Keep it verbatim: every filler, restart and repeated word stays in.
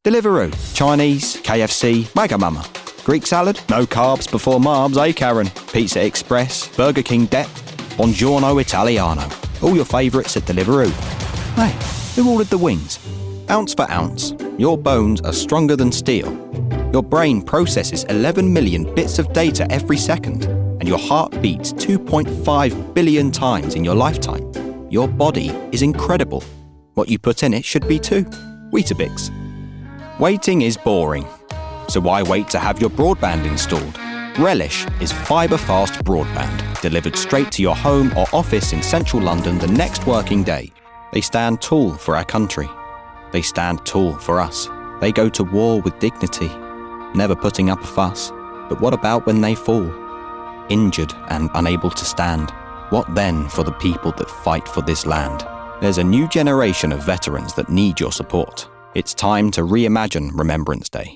Deliveroo, Chinese, K F C, Wagamama. Greek salad? No carbs before marbs, eh, Karen? Pizza Express, Burger King Dep, Buongiorno Italiano. All your favourites at Deliveroo. Hey, who ordered the wings? Ounce for ounce, your bones are stronger than steel. Your brain processes eleven million bits of data every second, and your heart beats two point five billion times in your lifetime. Your body is incredible. What you put in it should be too. Weetabix. Waiting is boring. So why wait to have your broadband installed? Relish is fibre-fast broadband, delivered straight to your home or office in central London the next working day. They stand tall for our country. They stand tall for us. They go to war with dignity, never putting up a fuss. But what about when they fall? Injured and unable to stand. What then for the people that fight for this land? There's a new generation of veterans that need your support. It's time to reimagine Remembrance Day.